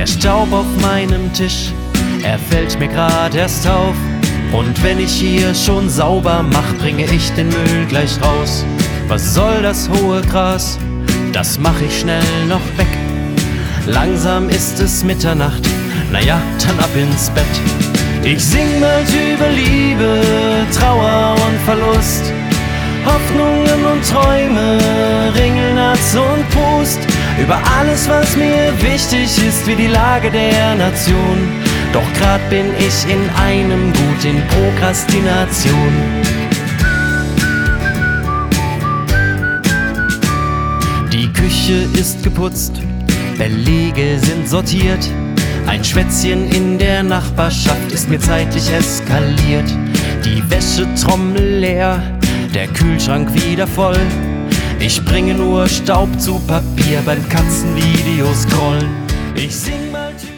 Staub auf meinem Tisch, er fällt mir grad erst auf. Und wenn ich hier schon sauber mach, bringe ich den Müll gleich raus. Was soll das hohe Gras? Das mach ich schnell noch weg. Langsam ist es Mitternacht, naja, dann ab ins Bett. Ich sing bald über Liebe, Trauer und Verlust, Hoffnungen und Träume, Ringelnatz und Pust. Über alles, was mir wichtig ist, wie die Lage der Nation. Doch grad bin ich in einem Gut, in Prokrastination. Die Küche ist geputzt, Belege sind sortiert. Ein Schwätzchen in der Nachbarschaft ist mir zeitlich eskaliert. Die Wäschetrommel leer, der Kühlschrank wieder voll. Ich bringe nur Staub zu Papier beim Katzenvideo scrollen. Ich sing mal